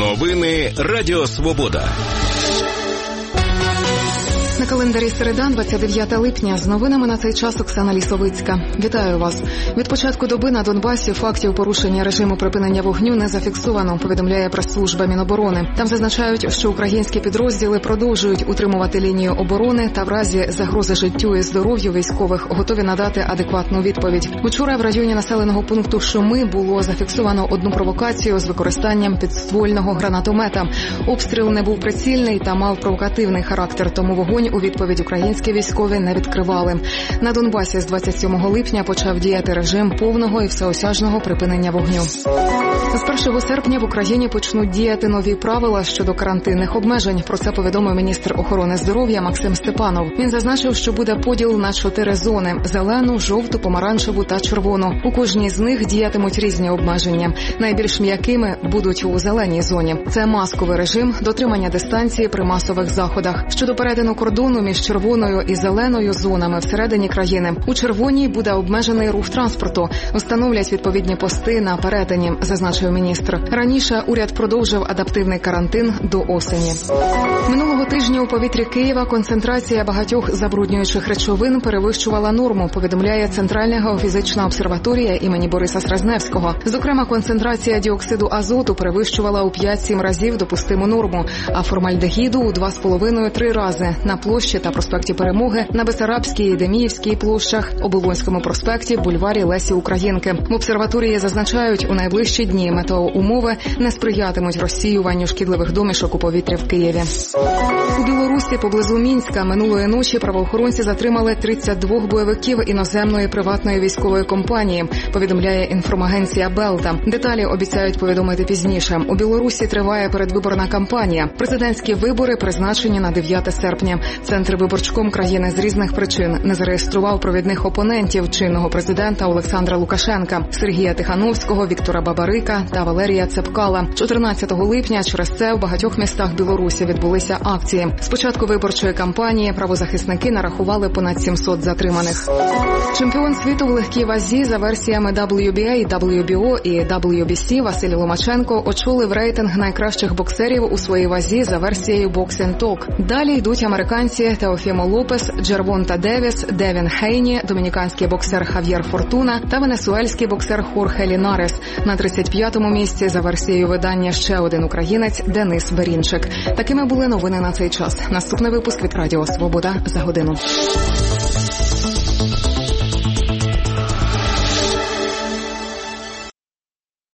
Новини Радіо Свобода. На календарі середа, 29 липня. З новинами на цей час Оксана Лісовицька. Вітаю вас. Від початку доби на Донбасі фактів порушення режиму припинення вогню не зафіксовано, повідомляє прес-служба Міноборони. Там зазначають, що українські підрозділи продовжують утримувати лінію оборони та в разі загрози життю і здоров'ю військових готові надати адекватну відповідь. Учора в районі населеного пункту Шуми було зафіксовано одну провокацію з використанням підствольного гранатомета. Обстріл не був прицільний та мав провокативний характер, тому вогонь у відповідь українські військові не відкривали. На Донбасі з 27 липня почав діяти режим повного і всеосяжного припинення вогню. З 1 серпня в Україні почнуть діяти нові правила щодо карантинних обмежень. Про це повідомив міністр охорони здоров'я Максим Степанов. Він зазначив, що буде поділ на 4 зони – зелену, жовту, помаранчеву та червону. У кожній з них діятимуть різні обмеження. Найбільш м'якими будуть у зеленій зоні. Це масковий режим, дотримання дистанції при масових заходах. Щодо перетину кордону між червоною і зеленою зонами всередині країни. У червоній буде обмежений рух транспорту. Встановлять відповідні пости на перетині, зазначив міністр. Раніше уряд продовжив адаптивний карантин до осені. Минулого тижня у повітрі Києва концентрація багатьох забруднюючих речовин перевищувала норму, повідомляє Центральна геофізична обсерваторія імені Бориса Сразневського. Зокрема, концентрація діоксиду азоту перевищувала у 5-7 разів допустиму норму, а формальдегіду у 2,5-3 рази на площі та проспекті Перемоги, на Бесарабській і Деміївській площах, Оболонському проспекті, бульварі Лесі Українки. В обсерваторії зазначають, у найближчі дні метеоумови не сприятимуть розсіюванню шкідливих домішок у повітрі в Києві. У Білорусі поблизу Мінська минулої ночі правоохоронці затримали 32 бойовиків іноземної приватної військової компанії, повідомляє інформагенція Белта. Деталі обіцяють повідомити пізніше. У Білорусі триває передвиборна кампанія. Президентські вибори призначені на 9 серпня. Центр виборчком країни з різних причин не зареєстрував провідних опонентів чинного президента Олександра Лукашенка – Сергія Тихановського, Віктора Бабарика та Валерія Цепкала. 14 липня через це в багатьох містах Білорусі відбулися акції. З початку виборчої кампанії правозахисники нарахували понад 700 затриманих. Чемпіон світу в легкій вазі за версіями WBA, WBO і WBC Василь Ломаченко очолив рейтинг найкращих боксерів у своїй вазі за версією Boxing Talk. Далі йдуть американці Теофімо Лопес, Джервонта Девіс, Девін Хейні, домініканський боксер Хав'єр Фортуна та венесуельський боксер Хорхе Лінарес. На 35-му місці за версією видання ще один українець Денис Берінчик. Такими були новини на цей час. Наступний випуск від Радіо Свобода за годину.